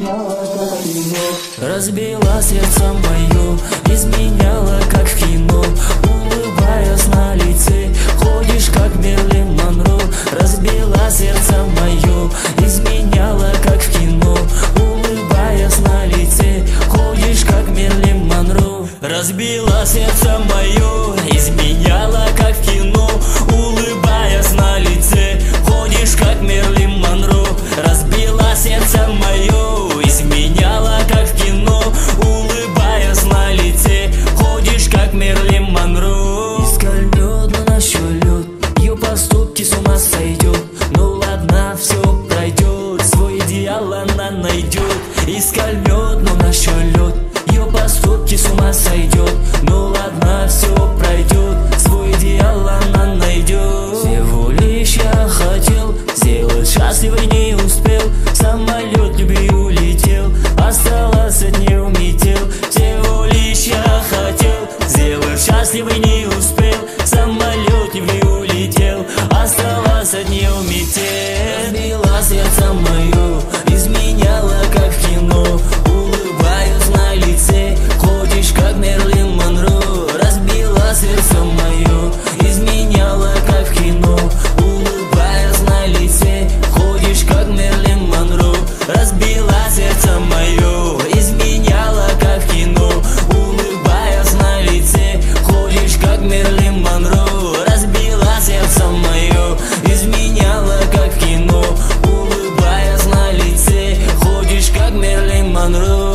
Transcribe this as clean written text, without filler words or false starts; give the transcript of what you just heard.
Разбила сердце мое, изменяла как в кино. Улыбаясь на лице, ходишь как Мерлин Монро. Разбила сердце мое, изменяла как в кино. Улыбаясь на лице, ходишь как Мерлин Монро. Разбила сердце мое, изменяла как в кино. Улыбаясь на лице, ходишь как Мерлин Монро. Разбила сердце мое, изменяла как в кино. Улыбаясь на лице, ходишь как Мерлин Монро. Искольнет, но нащет лед, ее поступки с ума сойдет. Ну ладно, все пройдет, свой идеал она найдет. Искольнет, но нащет лед, ее поступки с ума сойдет. Ну ладно, все пройдет, свой идеал она найдет. Всего лишь я хотел сделать счастливой, не успел. Самолет любви улетел, осталось от нее метел. Всего лишь я хотел сделать счастливой, не успел. Самолет любви улетел, осталось от нее метел. Разбила сердце мое, изменяла как в кино. Улыбаюсь на лице, ходишь как Мерлин Монро. Разбила сердце мое, изменяла как в кино. Улыбаясь на лице, ходишь как Мерлин Монро. Разбила сердце мое, изменяла как в кино. Улыбаясь на лице, ходишь как Мерлин Монро. Разбила сердце мое, изменяла как в кино. Улыбаясь на лице, ходишь как Мерлин Монро.